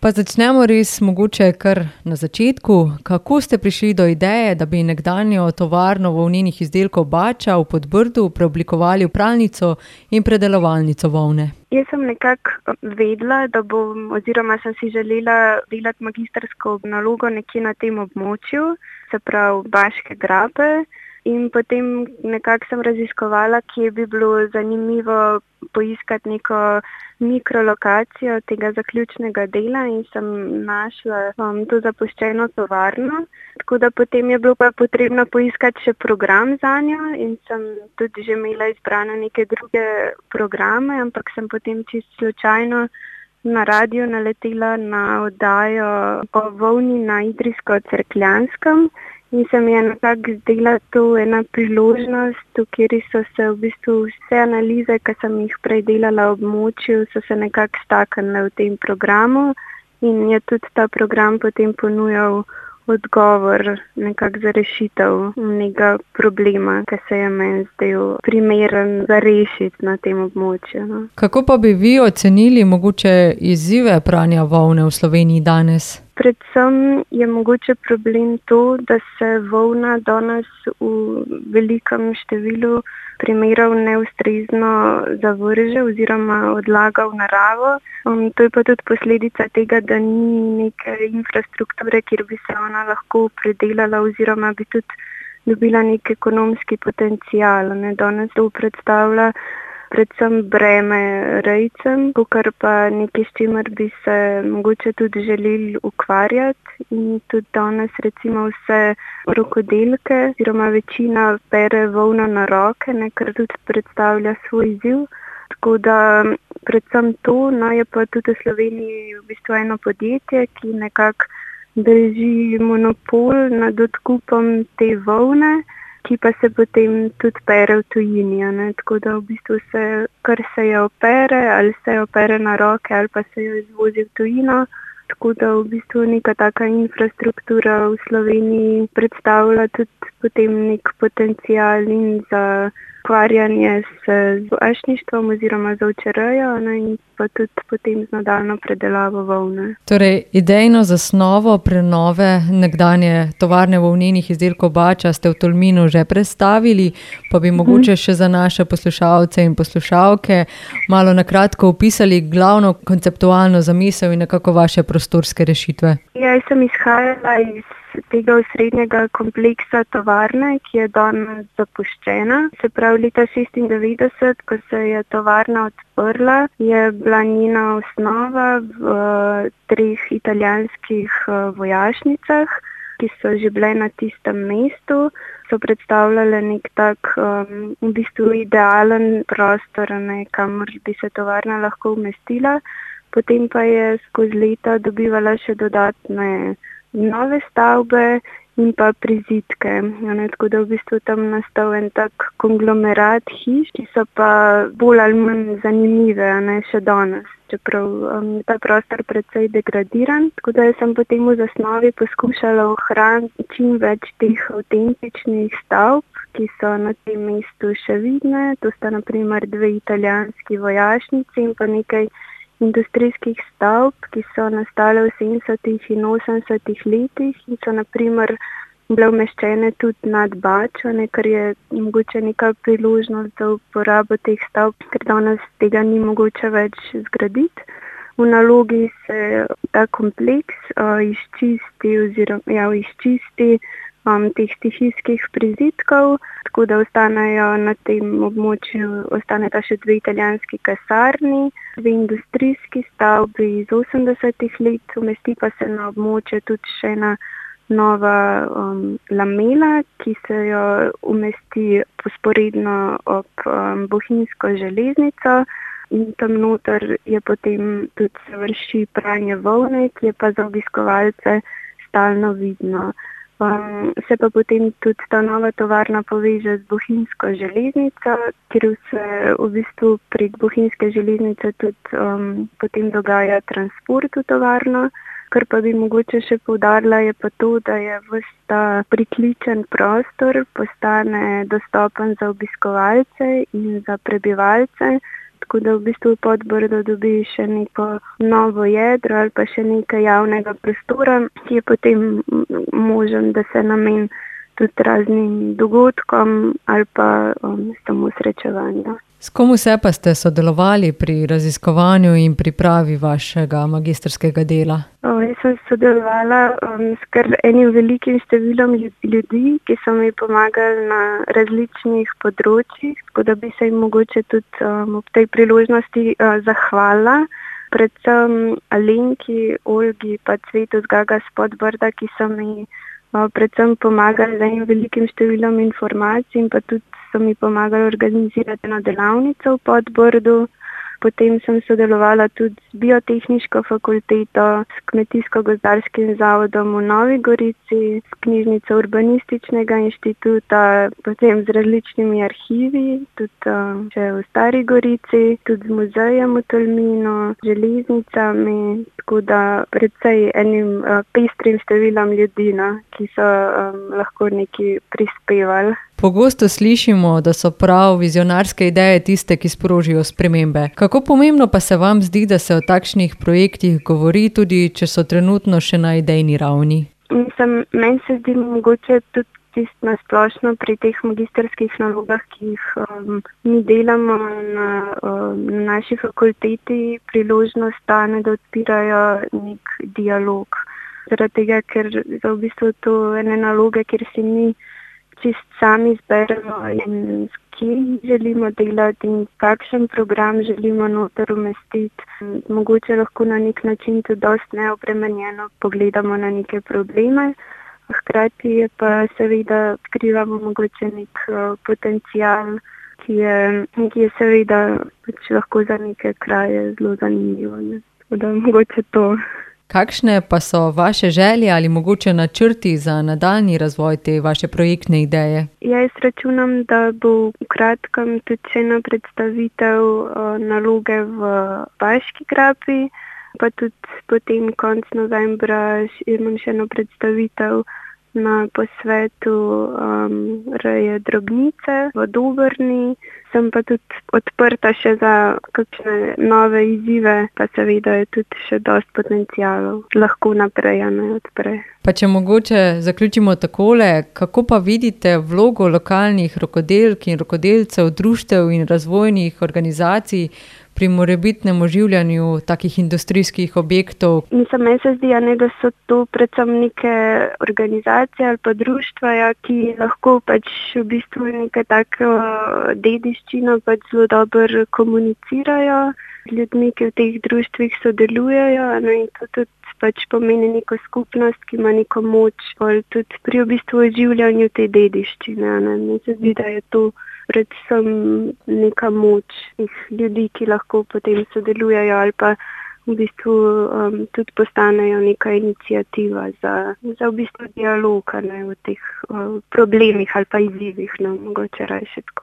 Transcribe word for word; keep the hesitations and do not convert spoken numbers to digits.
Pa začnemo res mogoče kar na začetku. Kako ste prišli do ideje, da bi nekdanjo tovarno volnenih izdelkov Bača v Podbrdu preoblikovali v pralnico in predelovalnico volne? Jaz sem nekako vedela, da bom, oziroma sem si želela delati magistrsko nalogo nekje na tem območju, se pravi Baške grape. In potem nekako sem raziskovala, kje bi bilo zanimivo poiskati neko mikrolokacijo tega zaključnega dela in sem našla um, to zapuščeno tovarno. Tako da potem je bilo pa potrebno poiskati še program zanjo in sem tudi že imela izbrane neke druge programe, ampak sem potem čisto slučajno na radiju naletela na oddajo o volni na Idrijsko-Cerkljanskem. In se mi je nekako zdela to ena priložnost, v kateri so se v bistvu vse analize, ki sem jih prej delala v območju, so se nekako staknile v tem programu in je tudi ta program potem ponujal odgovor nekako za rešitev nekega problema, ki se je meni zdel primeren za rešiti na tem območju. No. Kako pa bi vi ocenili mogoče izzive pranja volne v Sloveniji danes? Predvsem je mogoče problem to, da se volna danes v velikem številu primerov neustrezno zavrže oziroma odlaga v naravo. Um, to je pa tudi posledica tega, da ni neke infrastrukture, kjer bi se ona lahko predelala oziroma bi tudi dobila nek ekonomski potencial. Ne? Danes to predstavlja predvsem breme rejcem, kar pa nekaj, s čimer bi se mogoče tudi želeli ukvarjati. In tudi danes recimo vse rokodelke, oziroma večina pere volno na roke, ne, kar tudi predstavlja svoj izziv. Tako da predvsem to, no, je pa tudi v Sloveniji v bistvu eno podjetje, ki nekako drži monopol nad odkupom te volne, ki pa se potem tudi pere v tujini. Ne? Tako da v bistvu se, kar se je opere, ali se je opere na roke, ali pa se jo izvozi v tujino. Tako da v bistvu neka taka infrastruktura v Sloveniji predstavlja tudi potem nek potencial in za ukvarjanje s ašništvom oziroma z ovčerejo, ne, in pa tudi potem z nadaljnjo predelavo volne. Torej, idejno zasnovo prenove nekdanje tovarne volnenih izdelkov Bača ste v Tolminu že predstavili, pa bi mogoče še za naše poslušalce in poslušalke malo na kratko opisali glavno konceptualno zamisel in nekako vaše prostorske rešitve. Ja, jaz sem izhajala iz tega osrednjega kompleksa tovarne, ki je danes zapuščena. Se pravi, leta šestindevetdeset, ko se je tovarna odprla, je bila njena osnova v treh italijanskih vojašnicah, ki so že bile na tistem mestu, so predstavljale nek tak um, v bistvu idealen prostor, ne, kamor bi se tovarna lahko umestila. Potem pa je skozi leta dobivala še dodatne nove stavbe in pa prizidke. Ne, tako da v bistvu tam nastal en tak konglomerat hiš, ki so pa bolj ali manj zanimive, ne, še danes. Čeprav um, je ta prostor precej degradiran. Tako da sem potem v zasnovi poskušala ohraniti čim več teh avtentičnih stavb, ki so na tem mestu še vidne. To sta na primer dve italijanski vojašnici in pa nekaj industrijskih stavb, ki so nastale v sedemdesetih in osemdesetih letih in so na primer bile umeščene tudi nad Bačo, ne, kar je mogoče neka priložnost za uporabo teh stavb, ker danes tega ni mogoče več zgraditi. V nalogi se ta kompleks uh, izčisti oziroma ja, izčisti um, teh stihijskih prizidkov, tako da ostanejo na tem območju, ostaneta še dve italijanski kasarni, dve industrijski stavbi iz osemdesetih let, umesti pa se na območje tudi še ena nova um, lamela, ki se jo umesti posporedno ob um, bohinjsko železnico. In tam noter je potem tudi se vrši pranje volne, ki je pa za obiskovalce stalno vidno. Um, se pa potem tudi ta nova tovarna poveže z bohinjsko železnico, ker se v bistvu prek bohinjske železnice tudi um, potem dogaja transport v tovarno. Kar pa bi mogoče še poudarila, je pa to, da je ves ta prikličen prostor postane dostopen za obiskovalce in za prebivalce. tako da v bistvu Podbrdo dobi še neko novo jedro ali pa še nekaj javnega prostora, ki je potem možen, da se namen tudi raznim dogodkom ali pa um, samo srečevanju. S kom vse pa ste sodelovali pri raziskovanju in pripravi vašega magistrskega dela? O, jaz sem sodelovala um, s kar enim velikim številom ljudi, ki so mi pomagali na različnih področjih, tako da bi se jim mogoče tudi um, ob tej priložnosti uh, zahvalila. Predvsem Alenki, Olgi pa Cvetu z Gaga s Podbrda, ki so mi uh, predvsem pomagali z enim velikim številom informacij in pa tudi so mi pomagali organizirati eno delavnico v Podbrdu. Potem sem sodelovala tudi z Biotehniško fakulteto, s Kmetijsko-gozdarskim zavodom v Novi Gorici, s Knjižnico Urbanističnega inštituta, potem z različnimi arhivi, tudi uh, še v Stari Gorici, tudi z muzejem v Tolminu, železnicami, tako da predvsej enim uh, pestrim številom ljudi, no, ki so um, lahko nekaj prispevali. Pogosto slišimo, da so prav vizionarske ideje tiste, ki sprožijo spremembe. Kako pomembno pa se vam zdi, da se o takšnih projektih govori, tudi če so trenutno še na idejni ravni? Mislim, meni se zdi mogoče tudi tisto na splošno pri teh magistrskih nalogah, ki jih um, mi delamo na, um, na naši fakulteti, priložnost stane, da odpirajo nek dialog. Zaradi tega, ker so v bistvu to ene naloge, kjer si mi čist sami izberemo in s kim želimo delati in kakšen program želimo noter umestiti. Mogoče lahko na nek način tudi dosti neobremenjeno pogledamo na neke probleme. Hkrati je pa seveda odkrivamo mogoče nek uh, potencial, ki je, ki je seveda pač lahko za neke kraje zelo zanimivo. Ne? Tako da mogoče to. Kakšne pa so vaše želje ali mogoče načrti za nadaljnji razvoj te vaše projektne ideje? Jaz računam, da bo v kratkem tudi še ena predstavitev uh, naloge v Baški grapi, pa tudi potem konec novembra imam še eno predstavitev na posvetu um, reje drobnice v Dobrni. Sem pa tudi odprta še za kakšne nove izzive, pa seveda je tudi še dosti potencialov. Lahko naprej, a ne odpre. Pa če mogoče zaključimo takole, kako pa vidite vlogo lokalnih rokodelk in rokodelcev, društev in razvojnih organizacij pri morebitnem oživljanju takih industrijskih objektov? Mislim, meni se zdi, ne, da so to predvsem neke organizacije ali pa društva, ja, ki lahko pač v bistvu neka taka dediščina pač zelo dobro komunicirajo z ljudmi, ki v teh društvih sodelujejo, no, in to tudi pač pomeni neko skupnost, ki ima neko moč tudi pri v bistvu oživljanju te dediščine. Ne. Meni se zdi, da je to predvsem neka moč teh ljudi, ki lahko potem sodelujejo ali pa v bistvu um, tudi postanejo neka iniciativa za, za v bistvu dialog, ne, v teh uh, problemih ali pa izzivih, no, mogoče raje še tako.